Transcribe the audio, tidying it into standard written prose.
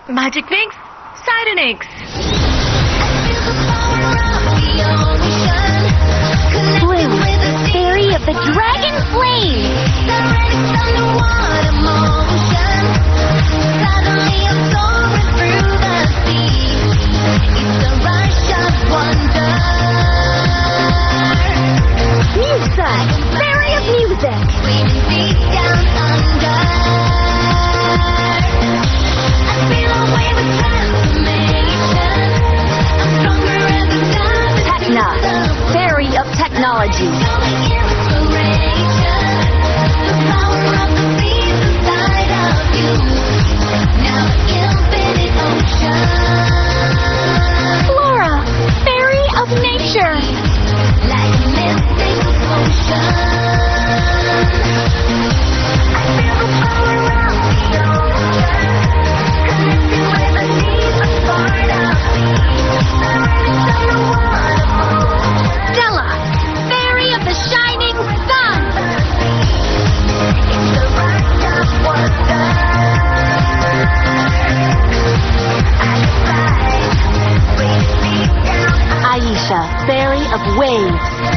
Magic Mix, Sirenix. Blue, fairy of the dragon flame. Suddenly I'm soaring through the sea. It's a rush of wonder. Musa, fairy of music. Screaming deep down under. I feel a wave of transformation. I'm stronger every time. Techna, fairy of technology. The power of the seas inside of you. Now infinite ocean. Flora, fairy of nature. Like a mystic potion. I feel the power of the ocean. Connecting with the deepest part of me. The rise of the water. Stella, fairy of the shining sun. It's the rush of wonder. Aisha, fairy of waves.